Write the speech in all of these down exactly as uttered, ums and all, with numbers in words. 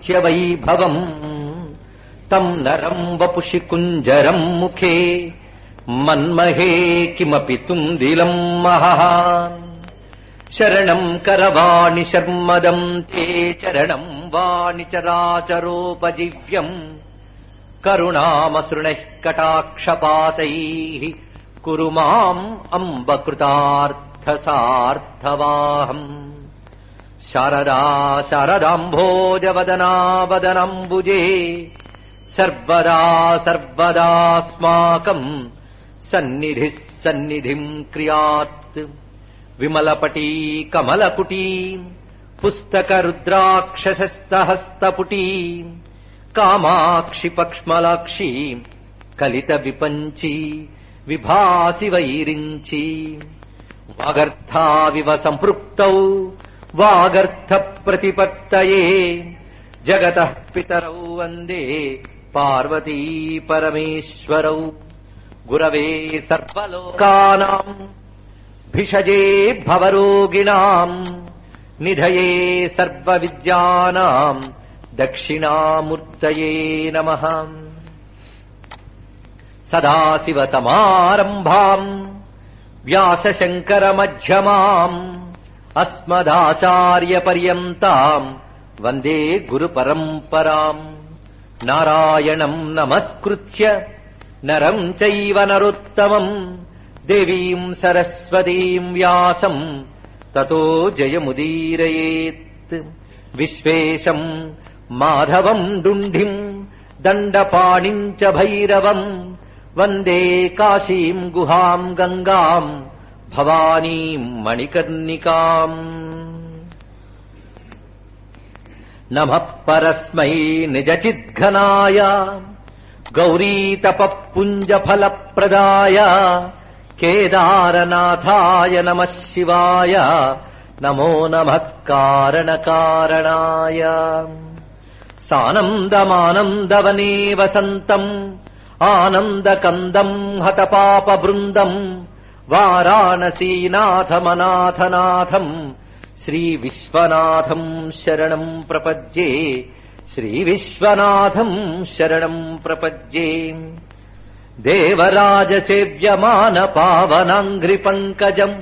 వైభవం తం నరం వపుషి కుంజరం ముఖే మన్మహే కిమపి తుందిలం మహః శరణం కరవాణి శర్మదం తే చరణం వాణి చరాచరోపజీవ్యం కరుణామసృణైః కటాక్షపాతైః కురు మాం అంబ కృతార్థసార్థవాహం శారదా శారదాంభోజవదనా వదనంబుజే సర్వదా సర్వదాస్మాకం సన్నిధిః సన్నిధిం క్రియాత్ విమలపటీ కమలపుటీ పుస్తక రుద్రాక్షసస్తహస్తపుటీ కామాక్షి పక్ష్మలాక్షి కలిత విపంచి విభాసి వైరించి వాగర్థావివ సంపృక్తౌ వాగర్థ ప్రతిపత్తయే జగతః పితరౌ వందే పార్వతీ పరమేశ్వరౌ గురవే సర్వలోకానాం భిషజే భవరోగిణాం నిధయే సర్వవిద్యానాం దక్షిణామూర్తయే నమః సదాశివ సమారంభాం వ్యాసశంకరమధ్యమాం అస్మదాచార్యపర్యంతాం వందే గురుపరంపరాం నారాయణం నమస్కృత్య నరం చైవ నరోత్తమం దేవీం సరస్వతీం వ్యాసం తతో జయముదీరయేత్ విశ్వేశం మాధవం డుంఢిం దండపాణిం చ భైరవం వందే కాశీం గుహాం గంగాం భవానీం మణికర్ణికాం నమః పరస్మై నిజచిద్ఘనాయ గౌరీతపఃపుంజఫలప్రదాయ కేదారనాథాయ నమః శివాయ నమో నమః కారణకారణాయ సానందమానందవనే వసంతం ఆనందకందం హతపాపబృందం వారాణసీనాథమనాథనాథం శ్రీవిశ్వనాథం శరణం ప్రపద్యే శ్రీవిశ్వనాథం శరణం ప్రపద్యే దేవరాజసేవ్యమాన పావనాంఘ్రి పంకజం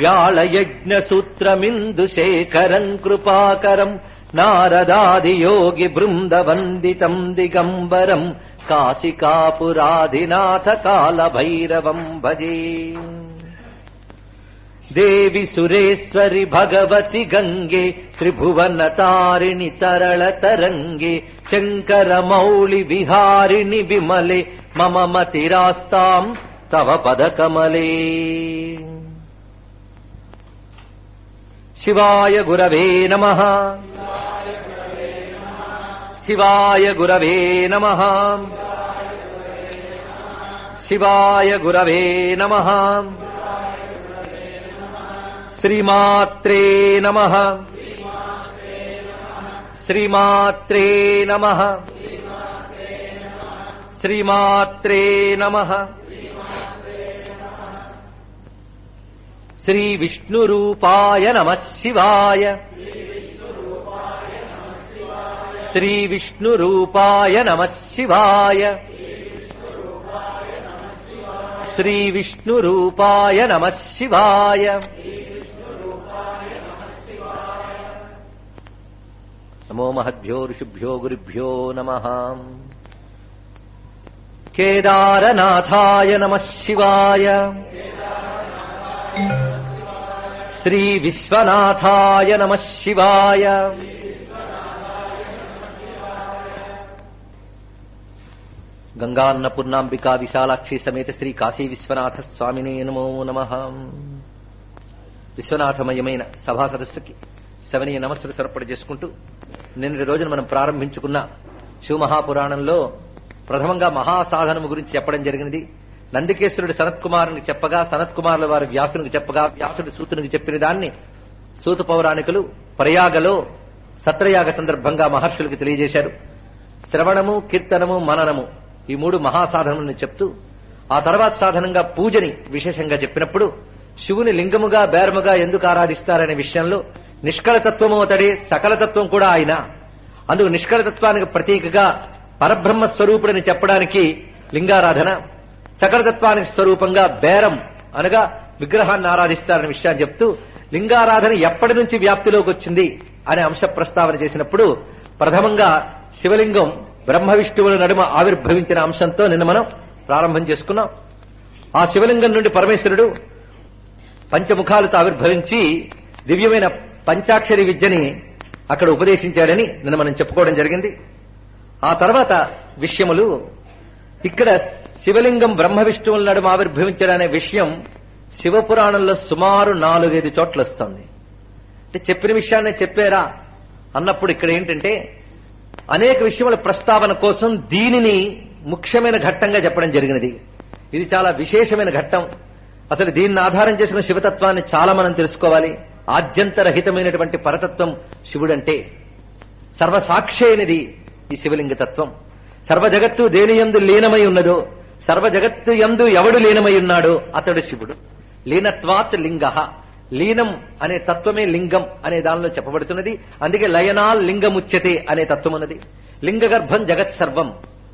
వ్యాళయజ్ఞసూత్రమిందుశేఖరం కృపాకరం నారదాదియోగి బృందవందితం దిగంబరం కాశికాపురాధినాథ కాలభైరవం భజే దేవి సురేశ్వరి భగవతి గంగే త్రిభువన తారిణి తరళ తరంగే శంకర మౌళి విహారిణి విమలే మమ మతిరాస్తాం తవ పదకమలే శివాయ గురవే నమః శివాయ గురవే నమః శివాయ గురవే నమః శ్రీమాత్రే నమః శ్రీమాత్రే నమః శ్రీమాత్రే నమః శ్రీ విష్ణురూపాయ నమః శివాయ శ్రీ విష్ణురూపాయ నమః శివాయ శ్రీ విష్ణురూపాయ నమః శివాయ నమో మహద్భ్యో ఋషిభ్యో గురుభ్యో నమః కేదారనాథాయ నమః శివాయ శ్రీ విశ్వనాథాయ నమః శివాయ గంగాన్నపూర్ణాంబికా విశాలాక్షి సమేత శ్రీ కాశీ విశ్వనాథ స్వామినే నమో నమః విశ్వనాథమయమైన సభా సదస్సుకి శవనీయ నమస్సులు సమర్పణ చేసుకుంటూ నిన్నటి రోజున మనం ప్రారంభించుకున్న శివమహాపురాణంలో ప్రథమంగా మహాసాధనము గురించి చెప్పడం జరిగినది. నందికేశ్వరుడు సనత్ కుమారునికి చెప్పగా, సనత్ కుమారుల వారి వ్యాసునికి చెప్పగా, వ్యాసుడు సూతునికి చెప్పిన దాన్ని సూత పౌరాణికులు ప్రయాగలో సత్రయాగ సందర్భంగా మహర్షులకు తెలియజేశారు. శ్రవణము, కీర్తనము, మననము ఈ మూడు మహాసాధనములను చెప్తూ ఆ తర్వాత సాధనంగా పూజని విశేషంగా చెప్పినప్పుడు శివుని లింగముగా బేరముగా ఎందుకు ఆరాధిస్తారనే విషయంలో నిష్కళతత్వము అతడే, సకలతత్వం కూడా ఆయన. అందుకు నిష్కళతత్వానికి ప్రతీకగా పరబ్రహ్మ స్వరూపుడని చెప్పడానికి లింగారాధన, సకలతత్వానికి స్వరూపంగా బేరం అనగా విగ్రహాన్ని ఆరాధిస్తారనే విషయాన్ని చెప్తూ లింగారాధన ఎప్పటి నుంచి వ్యాప్తిలోకి వచ్చింది అనే అంశ ప్రస్తావన చేసినప్పుడు ప్రథమంగా శివలింగం బ్రహ్మ విష్ణువుల నడుమ ఆవిర్భవించిన అంశంతో నిన్న మనం ప్రారంభం చేసుకున్నాం. ఆ శివలింగం నుండి పరమేశ్వరుడు పంచముఖాలతో ఆవిర్భవించి దివ్యమైన పంచాక్షరి విద్యని అక్కడ ఉపదేశించాడని నిన్న మనం చెప్పుకోవడం జరిగింది. ఆ తర్వాత విషయములు ఇక్కడ శివలింగం బ్రహ్మ విష్ణువుల నడుమ ఆవిర్భవించాడనే విషయం శివపురాణంలో సుమారు నాలుగైదు చోట్ల వస్తుంది. అంటే చెప్పిన విషయాన్ని చెప్పారా అన్నప్పుడు ఇక్కడ ఏంటంటే అనేక విషయముల ప్రస్తావన కోసం దీనిని ముఖ్యమైన ఘట్టంగా చెప్పడం జరిగినది. ఇది చాలా విశేషమైన ఘట్టం. అసలు దీన్ని ఆధారం చేసుకున్న శివతత్వాన్ని చాలా మనం తెలుసుకోవాలి. ఆద్యంతరహితమైనటువంటి పరతత్వం శివుడంటే సర్వసాక్షి అయినది ఈ శివలింగ తత్వం. సర్వ జగత్తు దేని యందు లీనమై ఉన్నదో, సర్వ జగత్తు యందు ఎవడు లీనమై ఉన్నాడో అతడు శివుడు. లీనత్వాత్ లింగ, లీనం అనే తత్వమే లింగం అనే దానిలో చెప్పబడుతున్నది. అందుకే లయనాల్ లింగముచ్యతే అనే తత్వం ఉన్నది. లింగ గర్భం జగత్ సర్వం,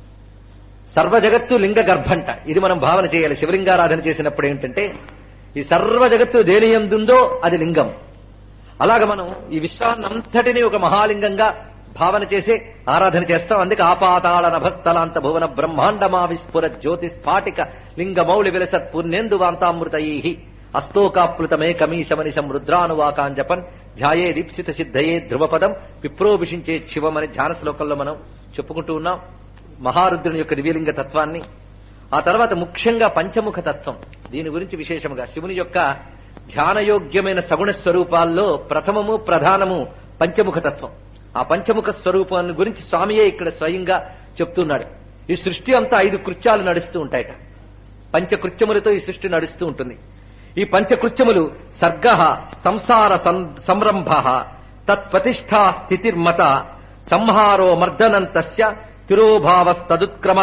సర్వ జగత్తు లింగ గర్భంట. ఇది మనం భావన చేయాలి. శివలింగారాధన చేసినప్పుడు ఏంటంటే ఈ సర్వ జగత్తు దేని యందుందో అది లింగం. అలాగ మనం ఈ విశ్వాన్నంతటినీ ఒక మహాలింగంగా భావన చేసి ఆరాధన చేస్తాం. అందుకే ఆపాతాళ నభస్థలాంత భువన బ్రహ్మాండమా విస్ఫుర జ్యోతి స్ఫాటిక లింగమౌళి విలసత్ పుణ్యేందు వాంతామృతయీ అస్తోకాప్లుతమే కమీశమనిశం రుద్రానువాకాంజపన్ ధ్యాయే దీప్సిత సిద్ధయే ధ్రువపదం విప్రోభిషించే శివమని ధ్యాన శ్లోకంలో మనం చెప్పుకుంటూ ఉన్నాం మహారుద్రుని యొక్క దివ్యలింగ తత్వాన్ని. ఆ తర్వాత ముఖ్యంగా పంచముఖ తత్వం, దీని గురించి విశేషంగా శివుని యొక్క ధ్యానయోగ్యమైన సగుణ స్వరూపాల్లో ప్రథమము ప్రధానము పంచముఖ తత్వం. ఆ పంచముఖ స్వరూపాన్ని గురించి స్వామియే ఇక్కడ స్వయంగా చెప్తున్నాడు. ఈ సృష్టి అంతా ఐదు కృత్యాలు నడుస్తూ ఉంటాయట. పంచకృత్యములతో ఈ సృష్టి నడుస్తూ ఉంటుంది. ఈ పంచకృత్యములు సర్గ, సంసార సంరంభ, తత్ప్రతిష్ఠా స్థితిర్మత, సంహారో మర్దనంతస్య తిరోభావస్తదుత్క్రమ,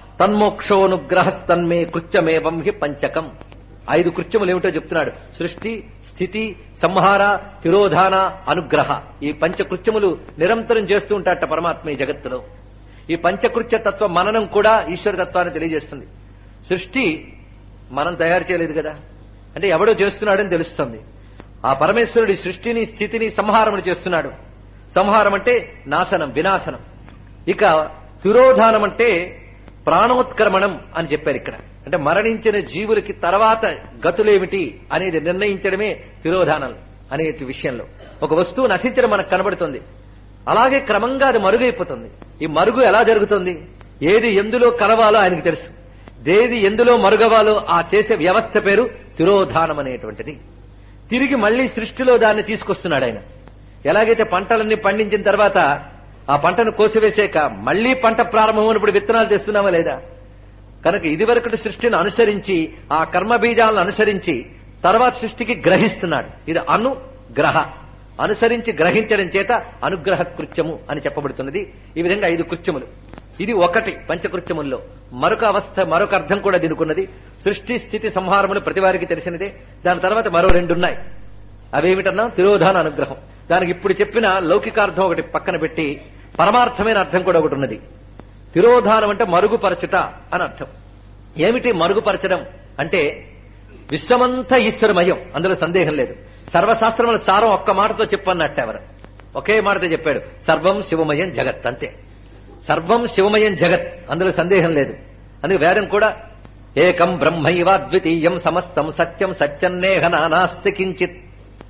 తన్మోక్షోనుగ్రహస్తన్మే కృత్యమేవం హి పంచకం. ఐదు కృత్యములు ఏమిటో చెప్తున్నాడు. సృష్టి, స్థితి, సంహార, తిరోధాన, అనుగ్రహ. ఈ పంచకృత్యములు నిరంతరం చేస్తూ ఉంటాడట పరమాత్మ ఈ జగత్తులో. ఈ పంచకృత్య తత్వ మననం కూడా ఈశ్వర తత్వాన్ని తెలియజేస్తుంది. సృష్టి మనం తయారు చేయలేదు కదా, అంటే ఎవడో చేస్తున్నాడని తెలుస్తుంది. ఆ పరమేశ్వరుడి సృష్టిని, స్థితిని సంహారములు చేస్తున్నాడు. సంహారం అంటే నాశనం, వినాశనం. ఇక తిరోధానం అంటే ప్రాణోత్క్రమణం అని చెప్పారు ఇక్కడ. అంటే మరణించిన జీవులకి తర్వాత గతులేమిటి అనేది నిర్ణయించడమే తిరోధానం అనే విషయంలో. ఒక వస్తువు నశించడం మనకు కనబడుతుంది, అలాగే క్రమంగా అది మరుగైపోతుంది. ఈ మరుగు ఎలా జరుగుతుంది? ఏది ఎందులో కలవాలో ఆయనకు తెలుసు, దేది ఎందులో మరుగవాలో ఆ చేసే వ్యవస్థ పేరు తిరోధానం అనేటువంటిది. తిరిగి మళ్లీ సృష్టిలో దాన్ని తీసుకొస్తున్నాడు ఆయన. ఎలాగైతే పంటలన్నీ పండించిన తర్వాత ఆ పంటను కోసివేసాక మళ్లీ పంట ప్రారంభమైనప్పుడు విత్తనాలు తెస్తున్నామా లేదా? కనుక ఇదివరకటి సృష్టిని అనుసరించి, ఆ కర్మబీజాలను అనుసరించి తర్వాత సృష్టికి గ్రహిస్తున్నాడు. ఇది అనుగ్రహ, అనుసరించి గ్రహించడం చేత అనుగ్రహ కృత్యము అని చెప్పబడుతున్నది. ఈ విధంగా ఐదు కృత్యములు. ఇది ఒకటి పంచకృత్యముల్లో. మరొక అవస్థ, మరొక అర్థం కూడా దీనుకున్నది. సృష్టి, స్థితి, సంహారములు ప్రతి వారికి తెలిసినదే. దాని తర్వాత మరో రెండున్నాయి. అవేమిటన్నా తిరోధాన, అనుగ్రహం. దానికి ఇప్పుడు చెప్పిన లౌకికార్థం ఒకటి పక్కన పెట్టి పరమార్థమైన అర్థం కూడా ఒకటి ఉన్నది. తిరోధానం అంటే మరుగుపరచుట అని అర్థం. ఏమిటి మరుగుపరచడం అంటే? విశ్వమంతా ఈశ్వరమయం, అందులో సందేహం లేదు. సర్వశాస్త్రముల సారం ఒక్క మాటతో చెప్పన్నట్టు ఎవరు ఒకే మాటతో చెప్పాడు, సర్వం శివమయం జగత్. అంతే, సర్వం శివమయం జగత్, అందులో సందేహం లేదు. అందుకే వేదం కూడా ఏకం బ్రహ్మైవ ద్వితీయం సమస్తం సత్యం సత్యన్నేహ నానాస్తి కించిత్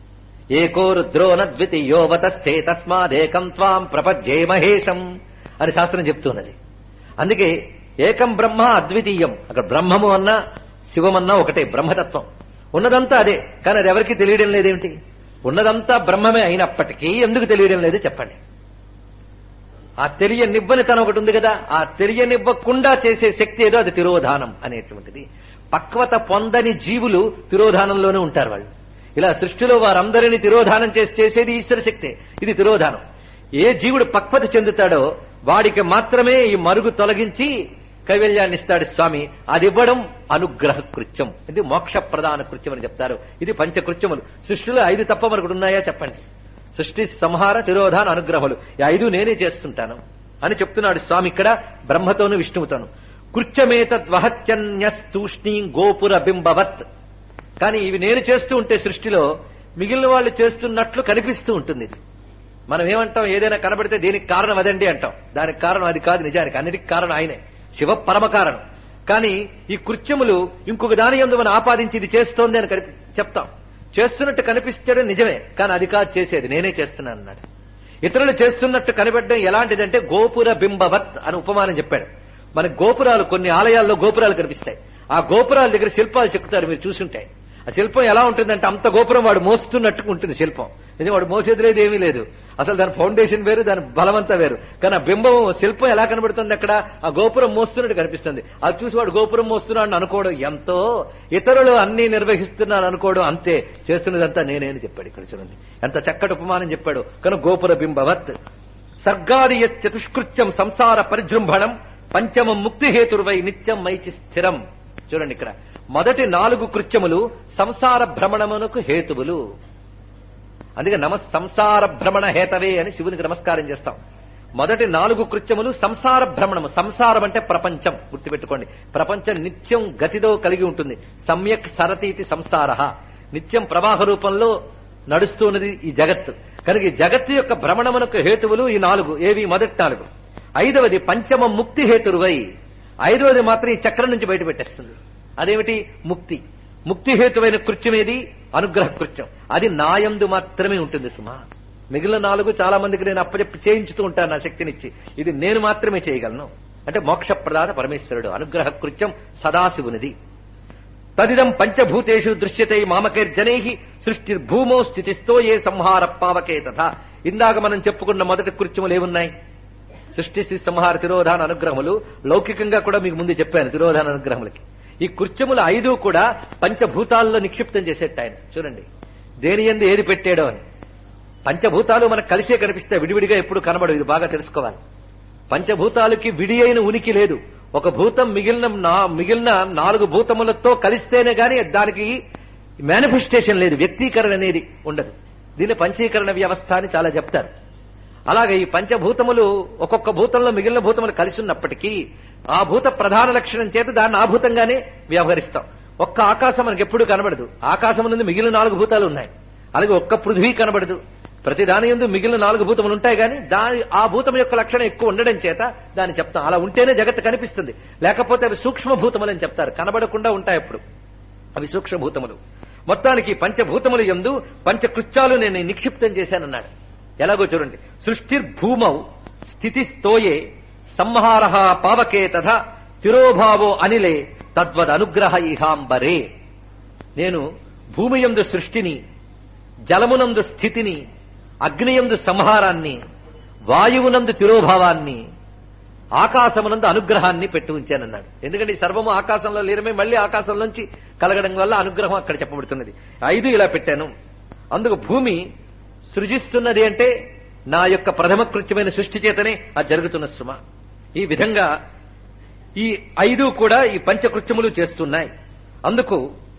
ఏకో రుద్రో నద్వితీయోవతస్థే తస్మాదేకం త్వాం ప్రపజ్యే మహేశం అని శాస్త్రం చెప్తున్నది. అందుకే ఏకం బ్రహ్మ అద్వితీయం. అక్కడ బ్రహ్మము అన్నా శివమన్నా ఒకటే, బ్రహ్మతత్వం ఉన్నదంతా అదే. కానీ అది ఎవరికి తెలియడం లేదేమిటి? ఉన్నదంతా బ్రహ్మమే అయినప్పటికీ ఎందుకు తెలియడం లేదు చెప్పండి? ఆ తెలియనివ్వని తన ఒకటి ఉంది కదా, ఆ తెలియనివ్వకుండా చేసే శక్తి ఏదో అది తిరోధానం అనేటువంటిది. పక్వత పొందని జీవులు తిరోధానంలోనే ఉంటారు. వాళ్ళు ఇలా సృష్టిలో వారందరినీ తిరోధానం చేసి చేసేది ఈశ్వర శక్తే. ఇది తిరోధానం. ఏ జీవుడు పక్వత చెందుతాడో వాడికి మాత్రమే ఈ మరుగు తొలగించి కైవల్యాన్ని ఇస్తాడు స్వామి. అది ఇవ్వడం అనుగ్రహ కృత్యం, ఇది మోక్ష ప్రధాన కృత్యం అని చెప్తారు. ఇది పంచకృత్యములు. సృష్టిలో ఐదు తప్ప మరొకటి ఉన్నాయా చెప్పండి? సృష్టి సంహార తిరోధాన అనుగ్రహములు ఈ ఐదు నేనే చేస్తుంటాను అని చెప్తున్నాడు స్వామి ఇక్కడ బ్రహ్మతోను విష్ణువుతోను. కృత్యమేతద్వహత్యన్యస్తూష్ణీ గోపుర బింబవత్. కానీ ఇవి నేను చేస్తూ ఉంటే సృష్టిలో మిగిలిన వాళ్ళు చేస్తున్నట్లు కనిపిస్తూ ఉంటుంది. ఇది మనం ఏమంటాం, ఏదైనా కనబడితే దీనికి కారణం అదండి అంటాం. దానికి కారణం అది కాదు, నిజానికి అన్నిటికీ కారణం ఆయనే, శివ పరమ కారణం. కానీ ఈ కృత్యములు ఇంకొక దాని యందు మనం ఆపాదించి ఇది చేస్తోంది అని చెప్తాం. చేస్తున్నట్టు కనిపిస్తాడు నిజమే, కానీ అది కాదు చేసేది, నేనే చేస్తున్నాను అన్నాడు. ఇతరులు చేస్తున్నట్టు కనిపెట్టడం ఎలాంటిదంటే గోపుర బింబవత్ అని ఉపమానం చెప్పాడు. మన గోపురాలు, కొన్ని ఆలయాల్లో గోపురాలు కనిపిస్తాయి. ఆ గోపురాల దగ్గర శిల్పాలు చెక్కుతారు, మీరు చూసుంటాయి. ఆ శిల్పం ఎలా ఉంటుందంటే అంత గోపురం వాడు మోస్తున్నట్టుగా ఉంటుంది శిల్పం. ఇది వాడు మోసేది లేదు, ఏమీ లేదు. అసలు దాని ఫౌండేషన్ వేరు, దాని బలమంతా వేరు. కానీ ఆ బింబం శిల్పం ఎలా కనబడుతుంది అక్కడ, ఆ గోపురం మోస్తున్నట్టు కనిపిస్తుంది. అది చూసి వాడు గోపురం మోస్తున్నాడు అనుకోవడం ఎంతో, ఇతరులు అన్ని నిర్వహిస్తున్నాను అనుకోవడం అంతే. చేస్తున్నదంతా నేనే అని చెప్పాడు. ఇక్కడ చూడండి ఎంత చక్కటి ఉపమానం చెప్పాడు. కనుక గోపుర బింబవత్. సర్గాది చతుష్కృత్యం సంసార పరిజృంభణం పంచమం ముక్తి హేతుర్వై నిత్యం మైచి స్థిరం. చూడండి ఇక్కడ మొదటి నాలుగు కృత్యములు సంసార భ్రమణమునకు హేతువులు. అందుకే నమ సంసార భ్రమణ హేతవే అని శివునికి నమస్కారం చేస్తాం. మొదటి నాలుగు కృత్యములు సంసార భ్రమణము. సంసారం అంటే ప్రపంచం, గుర్తుపెట్టుకోండి. ప్రపంచం నిత్యం గతితో కలిగి ఉంటుంది. సమ్యక్ సరతీతి సంసార, నిత్యం ప్రవాహ రూపంలో నడుస్తున్నది ఈ జగత్తు. కనుక ఈ జగత్తు యొక్క భ్రమణమునకు హేతువులు ఈ నాలుగు. ఏవి? మొదటి నాలుగు. ఐదవది పంచమ ముక్తి హేతురువై. ఐదవది మాత్రం ఈ చక్రం నుంచి బయట పెట్టేస్తుంది. అదేమిటి? ముక్తి. ముక్తి హేతువైన కృత్యమేది? అనుగ్రహ కృత్యం. అది నాయందు మాత్రమే ఉంటుంది సుమా. మిగిలిన నాలుగు చాలా మందికి నేను అప్పచెప్పి చేయించుతూ ఉంటాను నా శక్తినిచ్చి. ఇది నేను మాత్రమే చేయగలను. అంటే మోక్ష ప్రదాత పరమేశ్వరుడు. అనుగ్రహ కృత్యం సదాశివునిది. తదిదం పంచభూతేషు దృశ్యతే మామకైర్జనై సృష్టిర్భూమో స్థితిస్తో ఏ సంహార పావకే తథా. ఇందాక మనం చెప్పుకున్న మొదటి కృత్యములు ఏమున్నాయి? సృష్టి స్థితి సంహార తిరోధాన అనుగ్రహములు. లౌకికంగా కూడా మీకు ముందు చెప్పాను తిరోధాన అనుగ్రహములకి. ఈ కృత్యములు ఐదు కూడా పంచభూతాల్లో నిక్షిప్తం చేసేట ఆయన. చూడండి దేని యందు ఏది పెట్టాడో అని. పంచభూతాలు మనకు కలిసే కనిపిస్తాయి, విడివిడిగా ఎప్పుడు కనబడవు. ఇది బాగా తెలుసుకోవాలి. పంచభూతాలకి విడి అయిన ఉనికి లేదు. ఒక భూతం మిగిలిన మిగిలిన నాలుగు భూతములతో కలిస్తేనే గాని దానికి మేనిఫెస్టేషన్ లేదు, వ్యక్తీకరణ అనేది ఉండదు. దీన్ని పంచీకరణ వ్యవస్థ అని చాలా చెప్తారు. అలాగే ఈ పంచభూతములు ఒక్కొక్క భూతంలో మిగిలిన భూతములు కలిసి ఉన్నప్పటికీ ఆ భూత ప్రధాన లక్షణం చేత దాన్ని ఆ భూతంగానే వ్యవహరిస్తాం. ఒక్క ఆకాశం మనకి ఎప్పుడు కనబడదు. ఆకాశం నుండి మిగిలిన నాలుగు భూతాలు ఉన్నాయి. అలాగే ఒక్క పృథ్వీ కనబడదు. ప్రతి దాని యందు మిగిలిన నాలుగు భూతములు ఉంటాయి, కానీ దాని ఆ భూతం యొక్క లక్షణం ఎక్కువ ఉండడం చేత దాన్ని చెప్తాం. అలా ఉంటేనే జగత్తు కనిపిస్తుంది. లేకపోతే అవి సూక్ష్మ భూతములు అని చెప్తారు. కనబడకుండా ఉంటాయి అప్పుడు అవి సూక్ష్మ భూతములు. మొత్తానికి పంచభూతములు యందు పంచకృత్యాలు నేను నిక్షిప్తం చేశానన్నాడు. ఎలాగో చూడండి. సృష్టిర్భూమౌ స్థితిస్తోయే సంహార పావకే తథా తిరోభావో అనిలే తద్వద్ అనుగ్రహ ఇహాంబరే. నేను భూమియందు సృష్టిని, జలమునందు స్థితిని, అగ్నియందు సంహారాన్ని, వాయువునందు తిరోభావాన్ని, ఆకాశమునందు అనుగ్రహాన్ని పెట్టి ఉంచానన్నాడు. ఎందుకంటే ఈ సర్వము ఆకాశంలో లీనమే, మళ్లీ ఆకాశంలోంచి కలగడం వల్ల అనుగ్రహం అక్కడ చెప్పబడుతున్నది. ఐదు ఇలా పెట్టాను. అందుకు భూమి సృజిస్తున్నది అంటే నా యొక్క ప్రథమ కృత్యమైన సృష్టి చేతనే అది జరుగుతున్న సుమ. ఈ విధంగా ఈ ఐదు కూడా ఈ పంచకృత్యములు చేస్తున్నాయి. అందుకు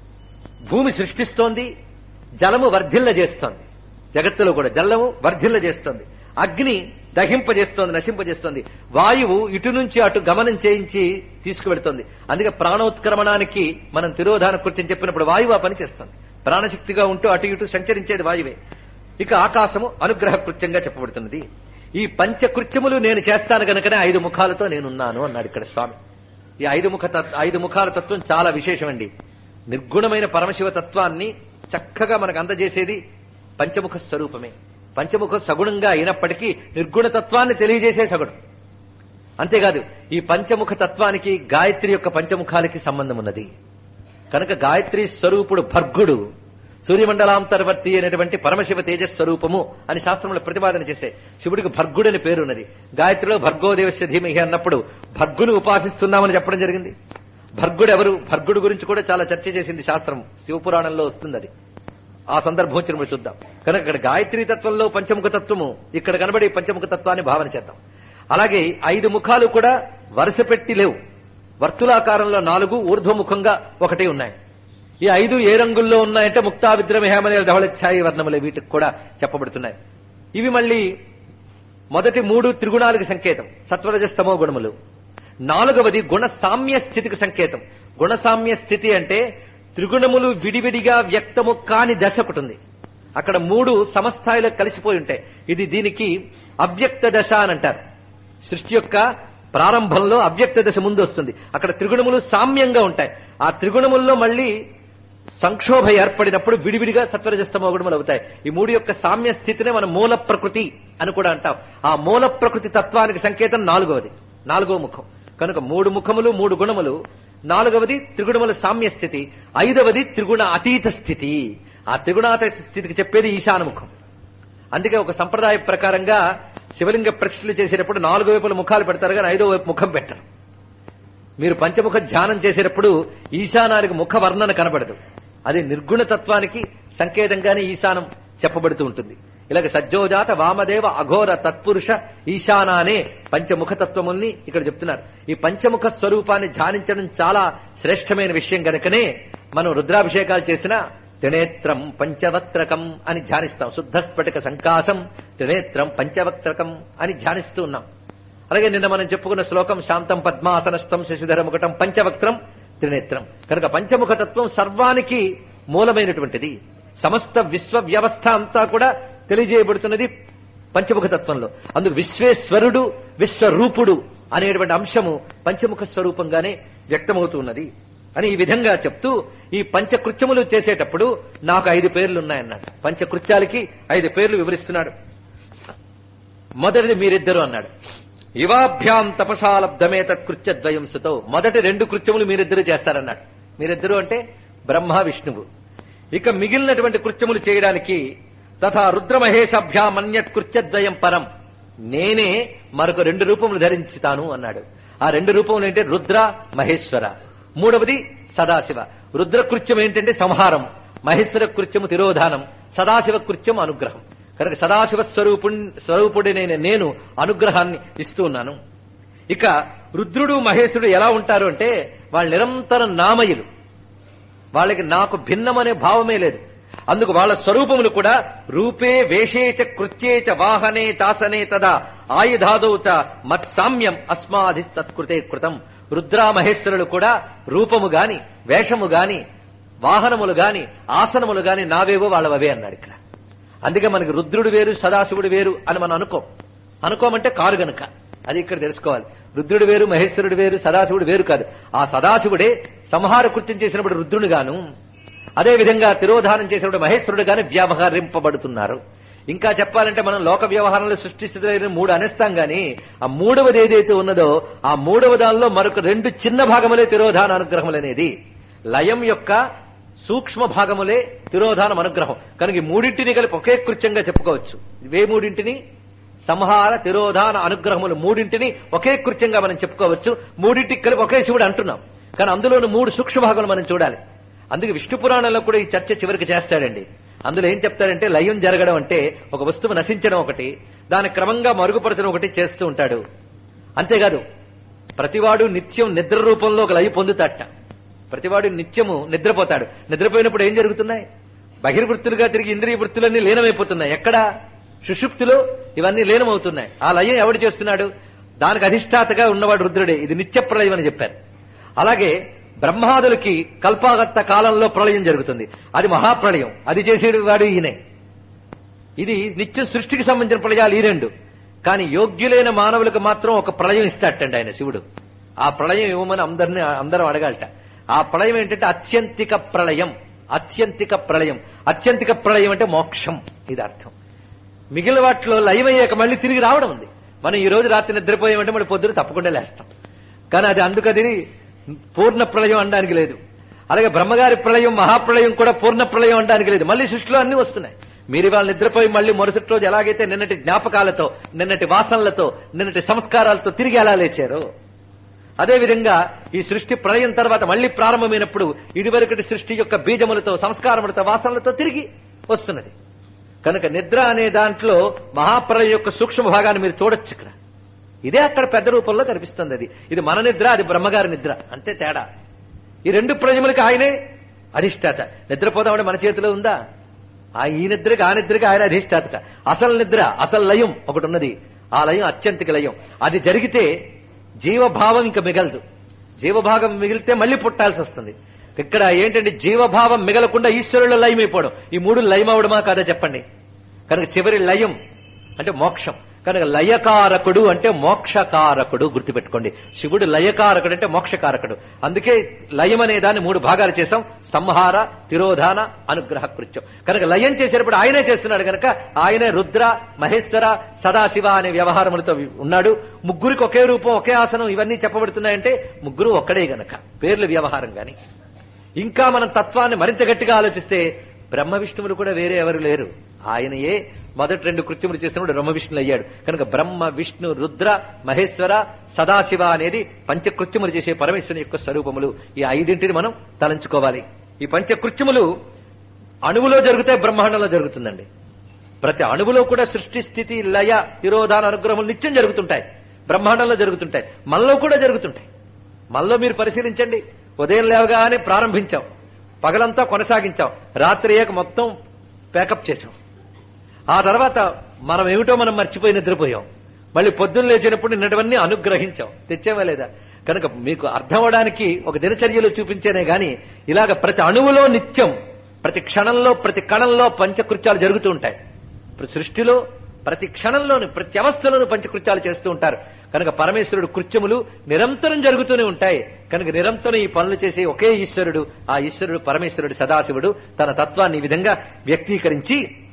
భూమి సృష్టిస్తోంది, జలము వర్ధిల్ల చేస్తోంది. జగత్తులో కూడా జలము వర్ధిల్ల చేస్తోంది. అగ్ని దహింపజేస్తోంది, నశింపజేస్తోంది. వాయువు ఇటు నుంచి అటు గమనం చేయించి తీసుకువెడుతోంది. అందుకే ప్రాణోత్క్రమణానికి మనం తిరోధాన కృత్యం చెప్పినప్పుడు వాయువు ఆ పని చేస్తుంది. ప్రాణశక్తిగా ఉంటూ అటు ఇటు సంచరించేది వాయువే. ఇక ఆకాశము అనుగ్రహ కృత్యంగా చెప్పబడుతున్నది. ఈ పంచకృత్యములు నేను చేస్తాను గనుకనే ఐదు ముఖాలతో నేనున్నాను అన్నాడు ఇక్కడ స్వామి. ఈ ఐదు ముఖ ఐదు ముఖాల తత్వం చాలా విశేషమండి. నిర్గుణమైన పరమశివ తత్వాన్ని చక్కగా మనకు అందజేసేది పంచముఖ స్వరూపమే. పంచముఖ సగుణంగా అయినప్పటికీ నిర్గుణ తత్వాన్ని తెలియజేసే సగుణం. అంతేకాదు ఈ పంచముఖ తత్వానికి గాయత్రి యొక్క పంచముఖాలకి సంబంధం ఉన్నది. కనుక గాయత్రి స్వరూపుడు భర్గుడు, సూర్యమండలాంతర్వర్తి అనేటువంటి పరమశివ తేజస్వరూపము అని శాస్త్రంలో ప్రతిపాదన చేసే శివుడికి భర్గుడని పేరున్నది. గాయత్రిలో భర్గోదేవస్య ధీమహి అన్నప్పుడు భర్గును ఉపాసిస్తున్నామని చెప్పడం జరిగింది. భర్గుడు ఎవరు? భర్గుడు గురించి కూడా చాలా చర్చ చేసింది శాస్త్రం. శివపురాణంలో వస్తుంది అది. ఆ సందర్భం వచ్చినప్పుడు చూద్దాం. కనుక ఇక్కడ గాయత్రీ తత్వంలో పంచముఖ తత్వము, ఇక్కడ కనబడి పంచముఖ తత్వాన్ని భావన చేద్దాం. అలాగే ఐదు ముఖాలు కూడా వరుస పెట్టి లేవు. వర్తులాకారంలో నాలుగు, ఊర్ధ్వముఖంగా ఒకటి ఉన్నాయి. ఈ ఐదు ఏ రంగుల్లో ఉన్నాయంటే ముక్తా విద్రమ హేమనీల ధవళఛాయి వర్ణములే వీటికి కూడా చెప్పబడుతున్నాయి. ఇవి మళ్ళీ మొదటి మూడు త్రిగుణాలకు సంకేతం, సత్వరజస్తమో గుణములు. నాలుగవది గుణ సామ్య స్థితికి సంకేతం. గుణ సామ్య స్థితి అంటే త్రిగుణములు విడివిడిగా వ్యక్తము కాని దశ ఒకటి ఉంది. అక్కడ మూడు సమస్థాయిలో కలిసిపోయి ఉంటాయి. ఇది దీనికి అవ్యక్త దశ అని అంటారు. సృష్టి యొక్క ప్రారంభంలో అవ్యక్త దశ ముందు వస్తుంది. అక్కడ త్రిగుణములు సామ్యంగా ఉంటాయి. ఆ త్రిగుణముల్లో మళ్ళీ సంక్షోభ ఏర్పడినప్పుడు విడివిడిగా సత్వరజస్తమో గుణములు అవుతాయి. ఈ మూడు యొక్క సామ్య స్థితినే మనం మూల ప్రకృతి అని కూడా అంటాం. ఆ మూల ప్రకృతి తత్వానికి సంకేతం నాలుగవది, నాలుగవ ముఖం. కనుక మూడు ముఖములు, మూడు గుణములు. నాలుగవది త్రిగుణముల సామ్య స్థితి. ఐదవది త్రిగుణ అతీత స్థితి. ఆ త్రిగుణాతీత స్థితికి చెప్పేది ఈశానముఖం. అందుకే ఒక సంప్రదాయ ప్రకారంగా శివలింగ ప్రతిష్ఠలు చేసేటప్పుడు నాలుగో వైపుల ముఖాలు పెడతారు, కానీ ఐదో వైపు ముఖం పెట్టరు. మీరు పంచముఖ ధ్యానం చేసేటప్పుడు ఈశానానికి ముఖ వర్ణన కనబడదు. అది నిర్గుణతత్వానికి సంకేతంగానే ఈశానం చెప్పబడుతూ ఉంటుంది. ఇలాగ సజ్జోజాత వామదేవ అఘోర తత్పురుష ఈశానానే పంచముఖతత్వముల్ని ఇక్కడ చెప్తున్నారు. ఈ పంచముఖ స్వరూపాన్ని ధ్యానించడం చాలా శ్రేష్టమైన విషయం గనుకనే మనం రుద్రాభిషేకాలు చేసిన త్రినేత్రం పంచవక్త్రకం అని ధ్యానిస్తాం. శుద్ధ స్ఫటిక సంకాశం త్రినేత్రం పంచవక్త్రకం అని ధ్యానిస్తూ ఉన్నాం. అలాగే నిన్న మనం చెప్పుకున్న శ్లోకం శాంతం పద్మాసనస్థం శశిధర ముఖటం పంచవక్త్రం త్రినేత్రం. కనుక పంచముఖతత్వం సర్వానికి మూలమైనటువంటిది. సమస్త విశ్వ వ్యవస్థ అంతా కూడా తెలియజేయబడుతున్నది పంచముఖతత్వంలో. అందుకు విశ్వేశ్వరుడు విశ్వరూపుడు అనేటువంటి అంశము పంచముఖ స్వరూపంగానే వ్యక్తమవుతున్నది అని ఈ విధంగా చెప్తూ ఈ పంచకృత్యములు చేసేటప్పుడు నాకు ఐదు పేర్లు ఉన్నాయన్నాడు. పంచకృత్యాలకి ఐదు పేర్లు వివరిస్తున్నాడు. మొదటిది మీరిద్దరు అన్నాడు. ఇవాభ్యాం తపసాలబ్ధమే తత్కృత్యద్వయం సుతో. మొదటి రెండు కృత్యములు మీరిద్దరు చేస్తారన్నాడు. మీరిద్దరు అంటే బ్రహ్మ విష్ణువు. ఇక మిగిలినటువంటి కృత్యములు చేయడానికి తథా రుద్రమహేషాభ్యాం అన్యత్ కృత్యద్వయం పరం, నేనే మరొక రెండు రూపములు ధరించుతాను అన్నాడు. ఆ రెండు రూపములు ఏంటంటే రుద్ర మహేశ్వర. మూడవది సదాశివ. రుద్ర కృత్యం ఏంటంటే సంహారం, మహేశ్వర కృత్యము తిరోధానం, సదాశివ కృత్యం అనుగ్రహం. కనుక సదాశివ స్వరూపు స్వరూపుడినైన నేను అనుగ్రహాన్ని ఇస్తూ ఉన్నాను. ఇక రుద్రుడు మహేశ్వరుడు ఎలా ఉంటారు అంటే వాళ్ళు నిరంతరం నామయులు. వాళ్ళకి నాకు భిన్నమనే భావమే లేదు. అందుకు వాళ్ళ స్వరూపములు కూడా రూపే వేషేచ కృత్యేచ వాహనే చాసనే తదా ఆయుధాదౌ చ మత్సామ్యం అస్మాధిస్తత్కృతే కృతం. రుద్రామహేశ్వరులు కూడా రూపము గాని వేషము గాని వాహనములు గాని ఆసనములు గాని నావేవో వాళ్ళవే అన్నాడు ఇక్కడ. అందుకే మనకి రుద్రుడు వేరు సదాశివుడు వేరు అని మనం అనుకో అనుకోమంటే కారు గనుక అది ఇక్కడ తెలుసుకోవాలి. రుద్రుడు వేరు మహేశ్వరుడు వేరు సదాశివుడు వేరు కాదు. ఆ సదాశివుడే సంహార కృత్యం చేసినప్పుడు రుద్రుడు గాను, అదేవిధంగా తిరోధానం చేసినప్పుడు మహేశ్వరుడు గాని వ్యవహరింపబడుతున్నారు. ఇంకా చెప్పాలంటే మనం లోక వ్యవహారంలో సృష్టిస్తున్న మూడు అనేస్తాం గాని ఆ మూడవది ఏదైతే ఉన్నదో ఆ మూడవ దానిలో మరొక రెండు చిన్న భాగములే తిరోధాన అనుగ్రహములనేది. లయం యొక్క సూక్ష్మ భాగములే తిరోధానం అనుగ్రహం. కనుక ఈ మూడింటిని కలిపి ఒకే కృత్యంగా చెప్పుకోవచ్చు. ఇవే మూడింటిని సంహార తిరోధాన అనుగ్రహములు మూడింటిని ఒకే కృత్యంగా మనం చెప్పుకోవచ్చు. మూడింటికి కలిపి ఒకే శివుడు అంటున్నాం, కానీ అందులోని మూడు సూక్ష్మ భాగములు మనం చూడాలి. అందుకే విష్ణు పురాణంలో కూడా ఈ చర్చ చివరికి చేస్తాడండి. అందులో ఏం చెప్తాడంటే లయం జరగడం అంటే ఒక వస్తువు నశించడం ఒకటి, దాని క్రమంగా మరుగుపరచడం ఒకటి చేస్తూ ఉంటాడు. అంతేకాదు ప్రతివాడు నిత్యం నిద్ర రూపంలో ఒక లయ పొందుతాట. ప్రతివాడు నిత్యము నిద్రపోతాడు. నిద్రపోయినప్పుడు ఏం జరుగుతున్నాయి? బహిర్వృత్తులుగా తిరిగి ఇంద్రియ వృత్తులన్నీ లీనమైపోతున్నాయి. ఎక్కడ? సుషుప్తిలో ఇవన్నీ లీనమవుతున్నాయి. ఆ లయం ఎవడు చేస్తున్నాడు? దానికి అధిష్టాతగా ఉన్నవాడు రుద్రుడే. ఇది నిత్య ప్రళయం అని చెప్పారు. అలాగే బ్రహ్మాదులకి కల్పాగత్త కాలంలో ప్రళయం జరుగుతుంది, అది మహాప్రళయం. అది చేసేడు వాడు ఈయనే. ఇది నిత్యం సృష్టికి సంబంధించిన ప్రళయాలు ఈ రెండు. కానీ యోగ్యులైన మానవులకు మాత్రం ఒక ప్రళయం ఇస్తాటండి ఆయన శివుడు. ఆ ప్రళయం ఇవ్వమని అందరినీ అందరం అడగాలట. ఆ ప్రళయం ఏంటంటే అత్యంతిక ప్రళయం. అత్యంతిక ప్రళయం అత్యంతిక ప్రళయం అంటే మోక్షం, ఇది అర్థం. మిగిలిన వాటిలో లయమయ్యాక మళ్ళీ తిరిగి రావడం ఉంది. మనం ఈ రోజు రాత్రి నిద్రపోయామంటే మళ్ళీ పొద్దున తప్పకుండా లేస్తాం. కానీ అది అందుకది పూర్ణ ప్రళయం అనడానికి లేదు. అలాగే బ్రహ్మగారి ప్రళయం మహాప్రళయం కూడా పూర్ణ ప్రళయం అనడానికి లేదు. మళ్ళీ సృష్టిలో అన్ని వస్తున్నాయి. మీరు ఇవాళ నిద్రపోయి మళ్ళీ మరుసటి రోజు ఎలాగైతే నిన్నటి జ్ఞాపకాలతో నిన్నటి వాసనలతో నిన్నటి సంస్కారాలతో తిరిగి ఎలా లేచారో అదేవిధంగా ఈ సృష్టి ప్రళయం తర్వాత మళ్లీ ప్రారంభమైనప్పుడు ఇదివరకటి సృష్టి యొక్క బీజములతో సంస్కారములతో వాసనలతో తిరిగి వస్తున్నది. కనుక నిద్ర అనే దాంట్లో మహాప్రళయం యొక్క సూక్ష్మ భాగాన్ని మీరు చూడొచ్చు. ఇక్కడ ఇదే అక్కడ పెద్ద రూపంలో కనిపిస్తుంది. అది ఇది మన నిద్ర, అది బ్రహ్మగారి నిద్ర, అంతే తేడా. ఈ రెండు ప్రళయములకి ఆయనే అధిష్టాత. నిద్రపోదామంటే మన చేతిలో ఉందా? ఆ ఈ నిద్రకి ఆ నిద్రకి ఆయన అధిష్టాతట. అసలు నిద్ర, అసలు లయం ఒకటి ఉన్నది. ఆ లయం అత్యంతిక లయం. అది జరిగితే జీవభావం ఇంకా మిగలదు. జీవభాగం మిగిలితే మళ్ళీ పుట్టాల్సి వస్తుంది. ఇక్కడ ఏంటంటే జీవభావం మిగలకుండా ఈశ్వరుల లయం అయిపోవడం. ఈ మూడు లయం అవడమా కాదా చెప్పండి. కనుక చివరి లయం అంటే మోక్షం. కనుక లయకారకుడు అంటే మోక్షకారకుడు గుర్తుపెట్టుకోండి. శివుడు లయకారకుడు అంటే మోక్షకారకుడు. అందుకే లయం అనే దాన్ని మూడు భాగాలు చేశాం. సంహార, తిరోధాన, అనుగ్రహ కృత్యం. కనుక లయం చేసేటప్పుడు ఆయనే చేస్తున్నాడు. కనుక ఆయనే రుద్ర, మహేశ్వర, సదాశివ అనే వ్యవహారములతో ఉన్నాడు. ముగ్గురికి ఒకే రూపం, ఒకే ఆసనం ఇవన్నీ చెప్పబడుతున్నాయంటే ముగ్గురు ఒక్కడే గనక పేర్ల వ్యవహారం గాని. ఇంకా మనం తత్వాన్ని మరింత గట్టిగా ఆలోచిస్తే బ్రహ్మ విష్ణువులు కూడా వేరే ఎవరు లేరు. ఆయనయే మొదటి రెండు కృత్యములు చేసినప్పుడు బ్రహ్మ విష్ణులు అయ్యాడు. కనుక బ్రహ్మ, విష్ణు, రుద్ర, మహేశ్వర, సదాశివ అనేది పంచకృత్యములు చేసే పరమేశ్వరుని యొక్క స్వరూపములు. ఈ ఐదింటిని మనం తలంచుకోవాలి. ఈ పంచకృత్యములు అణువులో జరిగితే బ్రహ్మాండంలో జరుగుతుందండి. ప్రతి అణువులో కూడా సృష్టి, స్థితి, లయ, తిరోధాన, అనుగ్రహములు నిత్యం జరుగుతుంటాయి. బ్రహ్మాండంలో జరుగుతుంటాయి. మనలో కూడా జరుగుతుంటాయి. మనలో మీరు పరిశీలించండి. ఉదయం లేవగానే ప్రారంభించాం, పగలంతా కొనసాగించాం, రాత్రి అయ్యాక మొత్తం ప్యాకప్ చేశాం. ఆ తర్వాత మనం ఏమిటో మనం మర్చిపోయి నిద్రపోయాం. మళ్ళీ పొద్దున్న లేచినప్పుడు నిన్నటివన్నీ అనుగ్రహించాం. తెచ్చామా లేదా? కనుక మీకు అర్థం అవడానికి ఒక దినచర్యలో చూపించేనే గాని ఇలాగ ప్రతి అణువులో నిత్యం, ప్రతి క్షణంలో, ప్రతి కణంలో పంచకృత్యాలు జరుగుతూ ఉంటాయి. సృష్టిలో ప్రతి క్షణంలోని, ప్రతి అవస్థలోనూ పంచకృత్యాలు చేస్తూ ఉంటారు. కనుక పరమేశ్వరుడు కృత్యములు నిరంతరం జరుగుతూనే ఉంటాయి. కనుక నిరంతరం ఈ పనులు చేసే ఒకే ఈశ్వరుడు. ఆ ఈశ్వరుడు పరమేశ్వరుడు సదాశివుడు తన తత్వాన్ని ఈ విధంగా వ్యక్తీకరించి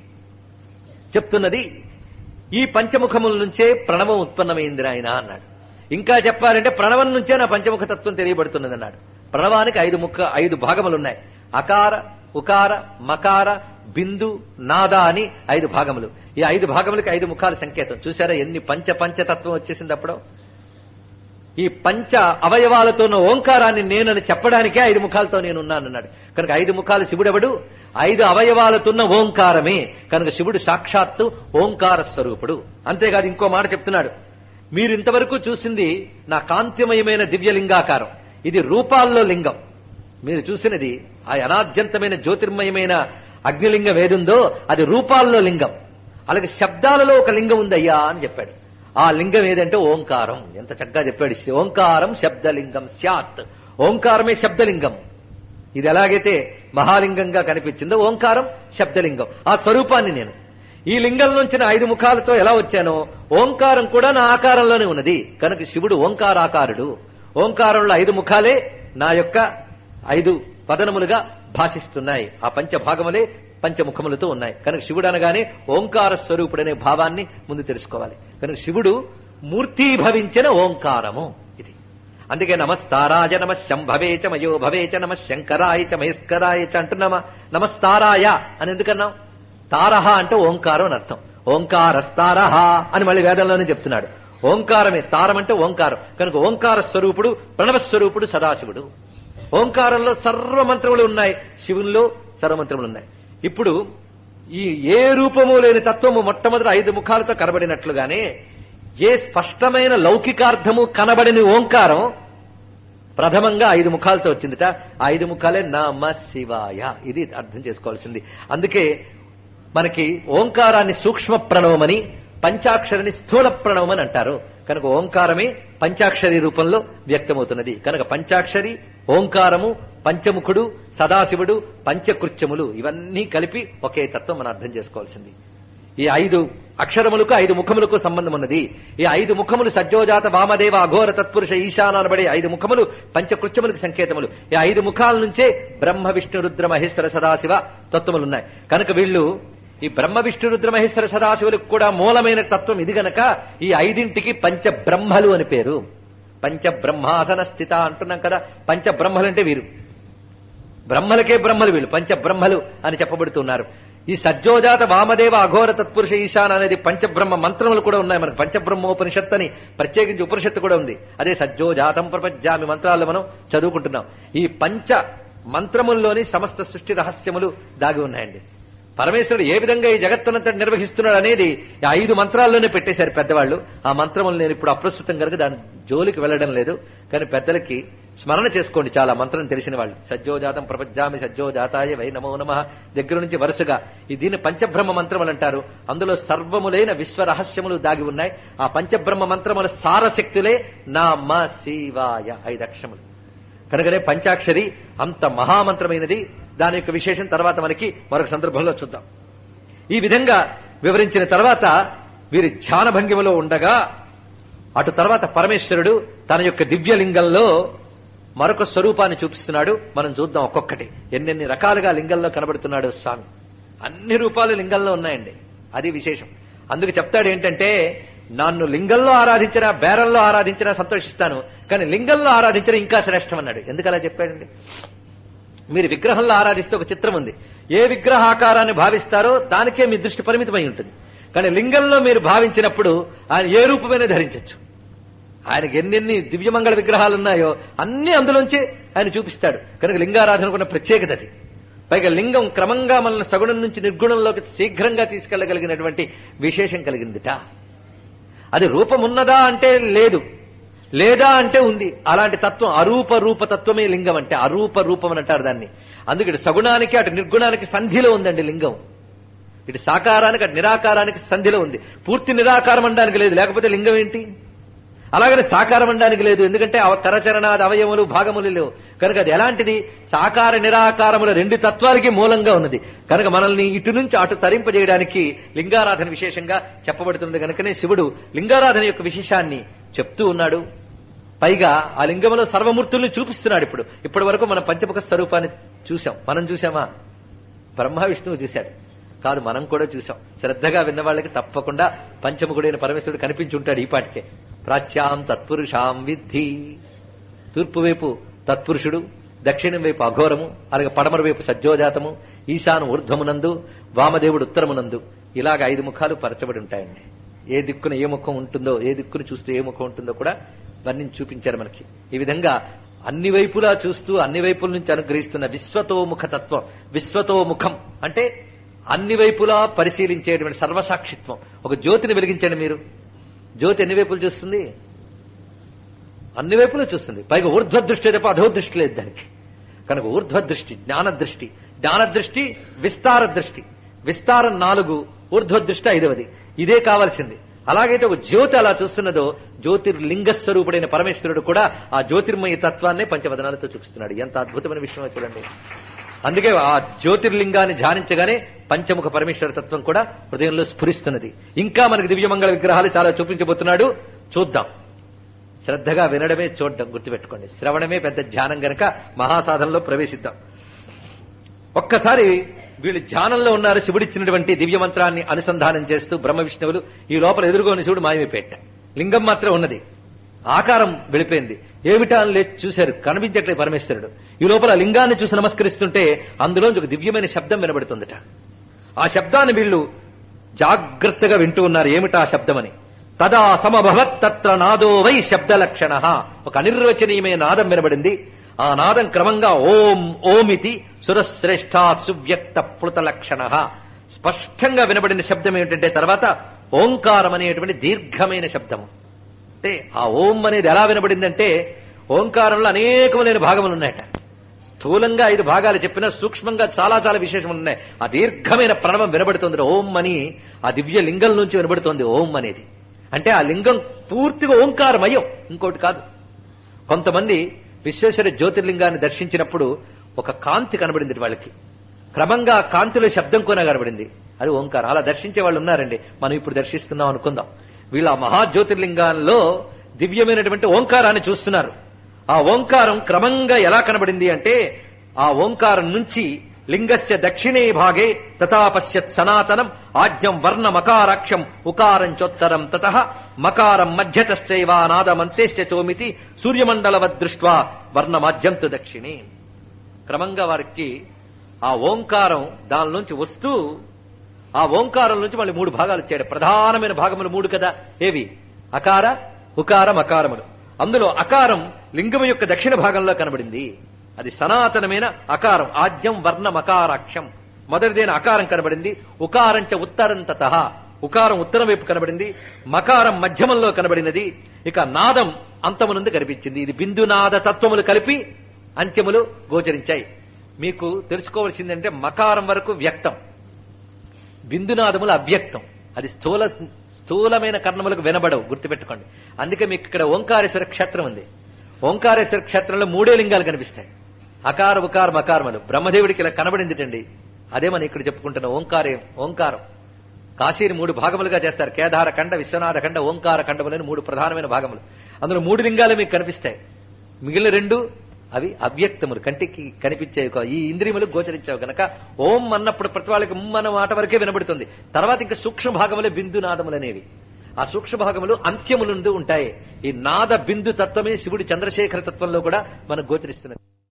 చెప్తున్నది. ఈ పంచముఖముల నుంచే ప్రణవం ఉత్పన్నమైంది ఆయన అన్నాడు. ఇంకా చెప్పాలంటే ప్రణవం నుంచే నా పంచముఖ తత్వం తెలియబడుతున్నది అన్నాడు. ప్రణవానికి ఐదు ముఖ ఐదు భాగములున్నాయి. అకార, ఉకార, మకార, బిందు, నాద అని ఐదు భాగములు. ఈ ఐదు భాగములకి ఐదు ముఖాల సంకేతం. చూసారా ఎన్ని పంచ పంచతత్వం వచ్చేసింది అప్పుడు. ఈ పంచ అవయవాలతో ఉన్న ఓంకారాన్ని నేనని చెప్పడానికే ఐదు ముఖాలతో నేనున్నానన్నాడు. కనుక ఐదు ముఖాలు శివుడెవడు? ఐదు అవయవాలతున్న ఓంకారమే. కనుక శివుడు సాక్షాత్తు ఓంకార స్వరూపుడు. అంతేకాదు ఇంకో మాట చెప్తున్నాడు. మీరు ఇంతవరకు చూసింది నా కాంతిమయమైన దివ్యలింగాకారం. ఇది రూపాల్లో లింగం. మీరు చూసినది ఆ అనాద్యంతమైన జ్యోతిర్మయమైన అగ్నిలింగం ఏదుందో అది రూపాల్లో లింగం. అలాగే శబ్దాలలో ఒక లింగం ఉందయ్యా అని చెప్పాడు. ఆ లింగం ఏదంటే ఓంకారం. ఎంత చక్కగా చెప్పాడు. ఓంకారం శబ్దలింగం స్యాత్. ఓంకారమే శబ్దలింగం. ఇది ఎలాగైతే మహాలింగంగా కనిపించిందో ఓంకారం శబ్దలింగం. ఆ స్వరూపాన్ని నేను ఈ లింగం నుంచి నా ఐదు ముఖాలతో ఎలా వచ్చానో ఓంకారం కూడా నా ఆకారంలోనే ఉన్నది. కనుక శివుడు ఓంకారాకారుడు. ఓంకారంలో ఐదు ముఖాలే నా యొక్క ఐదు పదనములుగా భాషిస్తున్నాయి. ఆ పంచభాగములే పంచముఖములతో ఉన్నాయి. కనుక శివుడు అనగానే ఓంకార స్వరూపుడనే భావాన్ని ముందు తెలుసుకోవాలి. కనుక శివుడు మూర్తీభవించిన ఓంకారము ఇది. అందుకే నమస్తారాయ నమ శంభవేచ మయో భవేచ నమ శంకరాయ చ మహేశ్వరాయ చ అంటున్నామా? నమస్తారాయ అని ఎందుకన్నాం? తారహ అంటే ఓంకారం అని అర్థం. ఓంకారస్తారహ అని మళ్ళీ వేదంలోనే చెప్తున్నాడు. ఓంకారమే తారం అంటే ఓంకారం. కనుక ఓంకార స్వరూపుడు, ప్రణవస్వరూపుడు సదాశివుడు. ఓంకారంలో సర్వమంత్రములు ఉన్నాయి, శివుల్లో సర్వమంత్రములు ఉన్నాయి. ఇప్పుడు ఈ ఏ రూపము లేని తత్వము మొట్టమొదటి ఐదు ముఖాలతో కనబడినట్లుగానే ఏ స్పష్టమైన లౌకికార్థము కనబడని ఓంకారం ప్రథమంగా ఐదు ముఖాలతో వచ్చిందిట. ఐదు ముఖాలే నమ శివాయ. ఇది అర్థం చేసుకోవాల్సింది. అందుకే మనకి ఓంకారాన్ని సూక్ష్మ ప్రణవమని, పంచాక్షరిని స్థూల ప్రణవమని అంటారు. కనుక ఓంకారమే పంచాక్షరి రూపంలో వ్యక్తమవుతున్నది. కనుక పంచాక్షరి, ఓంకారము, పంచముఖుడు, సదాశివుడు, పంచకృత్యములు ఇవన్నీ కలిపి ఒకే తత్వం మనం అర్థం చేసుకోవాల్సింది. ఈ ఐదు అక్షరములకు ఐదు ముఖములకు సంబంధం ఉన్నది. ఈ ఐదు ముఖములు సజ్జోజాత వామదేవ అఘోర తత్పురుష ఈశాన అనబడే ఐదు ముఖములు పంచకృత్యములకు సంకేతములు. ఈ ఐదు ముఖాల నుంచే బ్రహ్మ విష్ణు రుద్ర మహేశ్వర సదాశివ తత్వములున్నాయి. కనుక వీళ్ళు ఈ బ్రహ్మ విష్ణు రుద్ర మహేశ్వర సదాశివులకు కూడా మూలమైన తత్వం ఇది గనక ఈ ఐదింటికి పంచబ్రహ్మలు అని పేరు. పంచబ్రహ్మాసన స్థిత అంటున్నాం కదా. పంచబ్రహ్మలంటే వీరు, బ్రహ్మలకే బ్రహ్మలు వీళ్ళు, పంచబ్రహ్మలు అని చెప్పబడుతున్నారు. ఈ సజ్జోజాత వామదేవ అఘోర తత్పురుష ఈశాన అనేది పంచబ్రహ్మ మంత్రములు కూడా ఉన్నాయి. మనకు పంచబ్రహ్మోపనిషత్తు అని ప్రత్యేకించి ఉపనిషత్తు కూడా ఉంది. అదే సజ్జోజాతం ప్రపంచామి మంత్రాల్లో మనం చదువుకుంటున్నాం. ఈ పంచ మంత్రముల్లోని సమస్త సృష్టి రహస్యములు దాగి ఉన్నాయండి. పరమేశ్వరుడు ఏ విధంగా ఈ జగత్తునంతా నిర్వహిస్తున్నాడు అనేది ఐదు మంత్రాల్లోనే పెట్టేశారు పెద్దవాళ్ళు. ఆ మంత్రములు నేను ఇప్పుడు అప్రస్తుతం కనుక దాని జోలికి వెళ్లడం లేదు. కానీ పెద్దలకి స్మరణ చేసుకోండి. చాలా మంత్రం తెలిసిన వాళ్ళు. సజ్జోజాతం ప్రపంచామి సజ్జోజాతాయ వై నమో నమః దగ్గర నుంచి వరుసగా ఈ దీన్ని పంచబ్రహ్మ మంత్రములు అంటారు. అందులో సర్వములైన విశ్వ రహస్యములు దాగి ఉన్నాయి. ఆ పంచబ్రహ్మ మంత్రముల సారశక్తులే నమ శివాయ ఐదు అక్షరములు. కనుకనే పంచాక్షరి అంత మహామంత్రమైనది. దాని యొక్క విశేషం తర్వాత మనకి మరొక సందర్భంలో చూద్దాం. ఈ విధంగా వివరించిన తర్వాత వీరి ధ్యాన భంగిమలో ఉండగా అటు తర్వాత పరమేశ్వరుడు తన యొక్క దివ్యలింగంలో మరొక స్వరూపాన్ని చూపిస్తున్నాడు. మనం చూద్దాం ఒక్కొక్కటి ఎన్నెన్ని రకాలుగా లింగంలో కనబడుతున్నాడు స్వామి. అన్ని రూపాలు లింగంలో ఉన్నాయండి. అది విశేషం. అందుకు చెప్తాడు ఏంటంటే, నన్ను లింగంలో ఆరాధించినా బేరంలో ఆరాధించినా సంతోషిస్తాను, కానీ లింగంలో ఆరాధించడం ఇంకా శ్రేష్టం అన్నాడు. ఎందుకు అలా చెప్పాడండి? మీరు విగ్రహంలో ఆరాధిస్తే ఒక చిత్రం ఉంది. ఏ విగ్రహాకారాన్ని భావిస్తారో దానికే మీ దృష్టి పరిమితమై ఉంటుంది. కానీ లింగంలో మీరు భావించినప్పుడు ఆయన ఏ రూపమైనా ధరించవచ్చు. ఆయనకి ఎన్నెన్ని దివ్యమంగళ విగ్రహాలు ఉన్నాయో అన్ని అందులోంచి ఆయన చూపిస్తాడు. కనుక లింగారాధనకున్న ప్రత్యేకత అది. పైగా లింగం క్రమంగా మనల్ని సగుణం నుంచి నిర్గుణంలోకి శీఘ్రంగా తీసుకెళ్లగలిగినటువంటి విశేషం కలిగిందిట. అది రూపమున్నదా అంటే లేదు, లేదా అంటే ఉంది. అలాంటి తత్వం అరూప రూప తత్వమే లింగం అంటే. అరూప రూపం అని అంటారు దాన్ని. అందుకే సగుణానికి అటు నిర్గుణానికి సంధిలో ఉందండి లింగం. ఇటు సాకారానికి అటు నిరాకారానికి సంధిలో ఉంది. పూర్తి నిరాకారం అనడానికి లేదు, లేకపోతే లింగం ఏంటి? అలాగనే సాకారం అనడానికి లేదు, ఎందుకంటే కరచరణాది అవయములు భాగములు లేవు. కనుక అది ఎలాంటిది? సాకార నిరాకారముల రెండు తత్వాలకి మూలంగా ఉన్నది. కనుక మనల్ని ఇటు నుంచి అటు తరింపజేయడానికి లింగారాధన విశేషంగా చెప్పబడుతుంది. కనుకనే శివుడు లింగారాధన యొక్క విశేషాన్ని చెప్తూ ఉన్నాడు. పైగా ఆ లింగంలో సర్వమూర్తుల్ని చూపిస్తున్నాడు. ఇప్పుడు ఇప్పటి వరకు మనం పంచముఖ స్వరూపాన్ని చూసాం. మనం చూసామా? బ్రహ్మ విష్ణువు చూశాడు కాదు, మనం కూడా చూసాం. శ్రద్ధగా విన్న వాళ్ళకి తప్పకుండా పంచముఖుడైన పరమేశ్వరుడు కనిపించి ఉంటాడు ఈ పాటికే. ప్రాచ్యాం తత్పురుషాం విద్ధి. తూర్పు వైపు తత్పురుషుడు, దక్షిణం వైపు అఘోరము, అలాగే పడమర వైపు సజ్జోజాతము, ఈశాను ఊర్ధ్వమునందు, వామదేవుడు ఉత్తరమునందు. ఇలాగ ఐదు ముఖాలు పరచబడి ఉంటాయండి. ఏ దిక్కున ఏ ముఖం ఉంటుందో, ఏ దిక్కును చూస్తే ఏ ముఖం ఉంటుందో కూడా వర్ణించి చూపించారు మనకి. ఈ విధంగా అన్ని వైపులా చూస్తూ అన్ని వైపుల నుంచి అనుగ్రహిస్తున్న విశ్వతోముఖ తత్వం. విశ్వతోముఖం అంటే అన్ని వైపులా పరిశీలించేటువంటి సర్వసాక్షిత్వం. ఒక జ్యోతిని వెలిగించండి మీరు. జ్యోతి ఎన్ని వైపులు చూస్తుంది? అన్ని వైపులా చూస్తుంది. పైగా ఊర్ధ్వదృష్టి తప్ప అధోదృష్టి లేదు దానికి. కనుక ఊర్ధ్వదృష్టి జ్ఞానదృష్టి, జ్ఞానదృష్టి విస్తార దృష్టి. విస్తారం నాలుగు, ఊర్ధ్వదృష్టి ఐదవది. ఇదే కావాల్సింది. అలాగైతే ఒక జ్యోతి అలా చూస్తున్నదో, జ్యోతిర్లింగ స్వరూపుడైన పరమేశ్వరుడు కూడా ఆ జ్యోతిర్మయ తత్వాన్నే పంచవదనాలతో చూపిస్తున్నాడు. ఎంత అద్భుతమైన విషయమో చూడండి. అందుకే ఆ జ్యోతిర్లింగాన్ని ధ్యానించగానే పంచముఖ పరమేశ్వర తత్వం కూడా హృదయంలో స్ఫురిస్తున్నది. ఇంకా మనకి దివ్యమంగళ విగ్రహాలు చాలా చూపించబోతున్నాడు. చూద్దాం. శ్రద్ధగా వినడమే చూడడం గుర్తుపెట్టుకోండి. శ్రవణమే పెద్ద ధ్యానం గనక మహాసాధనలో ప్రవేశిద్దాం. ఒక్కసారి వీళ్ళు ధ్యానంలో ఉన్నారు. శివుడిచ్చినటువంటి దివ్య మంత్రాన్ని అనుసంధానం చేస్తూ బ్రహ్మ విష్ణువులు ఈ లోపల ఎదురుగోని శివుడు మాయమైపోయాట. లింగం మాత్రం ఉన్నది, ఆకారం వెళ్ళిపోయింది. ఏమిటా అని లేచి చూశారు, కనిపించట్లేదు పరమేశ్వరుడు. ఈ లోపల లింగాన్ని చూసి నమస్కరిస్తుంటే అందులోంచి ఒక దివ్యమైన శబ్దం వినబడుతుందట. ఆ శబ్దాన్ని వీళ్ళు జాగ్రత్తగా వింటూ ఉన్నారు. ఏమిటా శబ్దమని. తదా సమభవత్ తత్ర నాదో వై శబ్ద లక్షణ. ఒక అనిర్వచనీయమైన నాదం వినబడింది. ఆ నాదం క్రమంగా ఓం ఓమితి సురశ్రేష్ఠాత్ సువ్యక్త ప్లుత లక్షణ. స్పష్టంగా వినబడిన శబ్దం ఏమిటంటే తర్వాత ఓంకారం అనేటువంటి దీర్ఘమైన శబ్దము. అంటే ఆ ఓం అనేది ఎలా వినబడిందంటే, ఓంకారంలో అనేకములైన భాగములు ఉన్నాయట. స్థూలంగా ఐదు భాగాలు చెప్పినా సూక్ష్మంగా చాలా చాలా విశేషములు ఉన్నాయి. ఆ దీర్ఘమైన ప్రణవం వినబడుతుంది. ఓం అని ఆ దివ్య లింగం నుంచి వినబడుతోంది ఓం అనేది. అంటే ఆ లింగం పూర్తిగా ఓంకారమయం, ఇంకోటి కాదు. కొంతమంది విశ్వేశ్వర జ్యోతిర్లింగాన్ని దర్శించినప్పుడు ఒక కాంతి కనబడింది వాళ్ళకి. క్రమంగా కాంతిలో శబ్దం కూడా కనబడింది. అది ఓంకారం. అలా దర్శించే వాళ్ళు ఉన్నారండి. మనం ఇప్పుడు దర్శిస్తున్నాం అనుకుందాం. వీళ్ళు ఆ మహాజ్యోతిర్లింగాల్లో దివ్యమైనటువంటి ఓంకారాన్ని చూస్తున్నారు. ఆ ఓంకారం క్రమంగా ఎలా కనబడింది అంటే, ఆ ఓంకారం నుంచి లింగస్య దక్షిణే భాగే తథా పశ్యత్ సనాతనం ఆజ్యం వర్ణ మకారాక్షం ఉకారం చోత్తరం తతః మకారం మధ్యతశ్చైవ నాదమంతేశ్చ చోమితి సూర్యమండలవద్ దృష్ట్వా వర్ణమాజ్యంతు దక్షిణే. క్రమంగా వారికి ఆ ఓంకారం దానిలోంచి వస్తూ, ఆ ఓంకారం నుంచి మళ్ళీ మూడు భాగాలు వచ్చాడు. ప్రధానమైన భాగములు మూడు కదా. ఏవి? అకార, ఉకార, మకారములు. అందులో అకారం లింగం యొక్క దక్షిణ భాగంలో కనబడింది. అది సనాతనమైన అకారం. ఆజ్యం వర్ణ మకారాక్షం మొదటిదైన అకారం కనబడింది. ఉకారంచ ఉత్తరం తతః ఉకారం ఉత్తరం వైపు కనబడింది, మకారం మధ్యమంలో కనబడినది, ఇక నాదం అంతమునందు కనిపించింది. ఇది బిందునాద తత్వములు కలిపి అంత్యములు గోచరించాయి. మీకు తెలుసుకోవాల్సిందంటే మకారం వరకు వ్యక్తం, బిందునాదములు అవ్యక్తం. అది స్థూల స్థూలమైన కర్ణములకు వినబడవు, గుర్తుపెట్టుకోండి. అందుకే మీకు ఇక్కడ ఓంకారేశ్వర క్షేత్రం ఉంది. ఓంకారేశ్వర క్షేత్రంలో మూడే లింగాలు కనిపిస్తాయి, అకార ఉకార మకారములు. బ్రహ్మదేవుడికి ఇలా కనబడిందిటండి. అదే మనం ఇక్కడ చెప్పుకుంటున్న ఓంకారే ఓంకారం. కాశీని మూడు భాగములుగా చేస్తారు, కేదార ఖండ, విశ్వనాథ ఖండ, ఓంకార ఖండములని మూడు ప్రధానమైన భాగములు. అందులో మూడు లింగాలు మీకు కనిపిస్తాయి, మిగిలిన రెండు అవి అవ్యక్తములు, కంటికి కనిపించేవి. ఈ ఇంద్రియములు గోచరించావు గనక ఓం అన్నప్పుడు ప్రతి వాళ్ళకి ఉమ్ అన్న మాట వరకే వినబడుతుంది. తర్వాత ఇంకా సూక్ష్మ భాగములే బిందునాదములు అనేవి. ఆ సూక్ష్మ భాగములు అంత్యములుండి ఉంటాయి. ఈ నాద బిందు తత్వమే శివుడి చంద్రశేఖర తత్వంలో కూడా మనకు గోచరిస్తున్నది.